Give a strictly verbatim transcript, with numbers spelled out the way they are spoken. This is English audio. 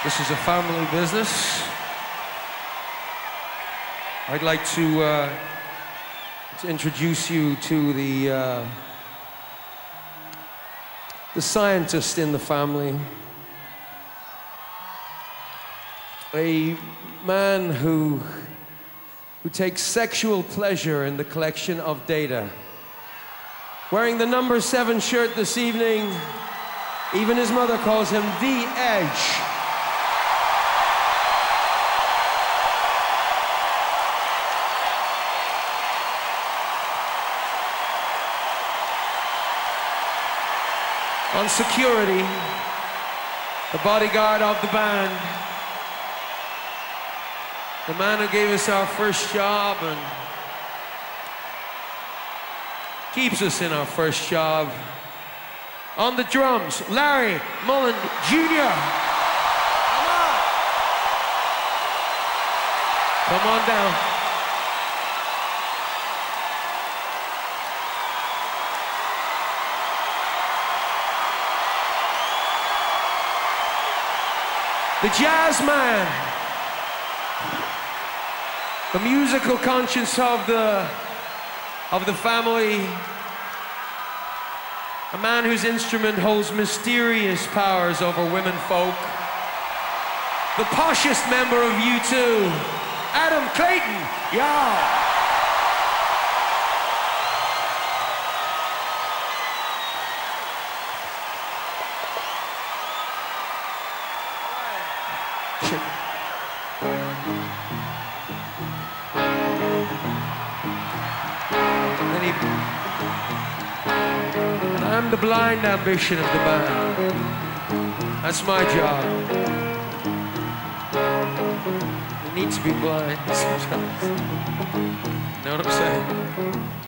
This is a family business. I'd like to, uh, to introduce you to the, uh, the scientist in the family. A man who, who takes sexual pleasure in the collection of data. Wearing the number seven shirt this evening, even his mother calls him The Edge. On security, the bodyguard of the band, the man who gave us our first job and keeps us in our first job. On the drums, Larry Mullen Junior Come on. Come on down. The jazz man, the musical conscience of the, of the family, a man whose instrument holds mysterious powers over women folk, the poshest member of U two, Adam Clayton, y'all. I'm the blind ambition of the band. That's my job. You need to be blind sometimes. You know what I'm saying?